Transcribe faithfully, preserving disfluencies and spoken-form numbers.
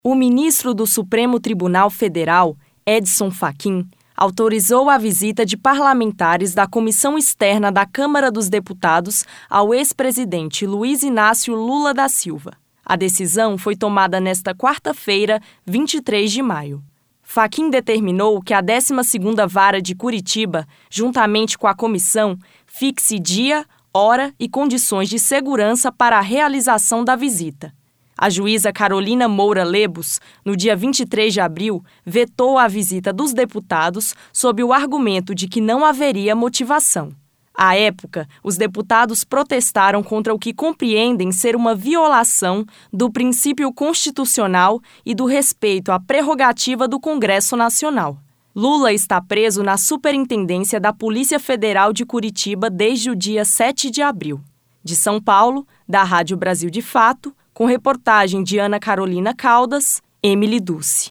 O ministro do Supremo Tribunal Federal, Edson Fachin, autorizou a visita de parlamentares da Comissão Externa da Câmara dos Deputados ao ex-presidente Luiz Inácio Lula da Silva. A decisão foi tomada nesta quarta-feira, vinte e três de maio. Fachin determinou que a décima segunda Vara de Curitiba, juntamente com a comissão, fixe dia, hora e condições de segurança para a realização da visita. A juíza Carolina Moura Lebos, no dia vinte e três de abril, vetou a visita dos deputados sob o argumento de que não haveria motivação. À época, os deputados protestaram contra o que compreendem ser uma violação do princípio constitucional e do respeito à prerrogativa do Congresso Nacional. Lula está preso na Superintendência da Polícia Federal de Curitiba desde o dia sete de abril. De São Paulo, da Rádio Brasil de Fato, com reportagem de Ana Carolina Caldas, Emily Duce.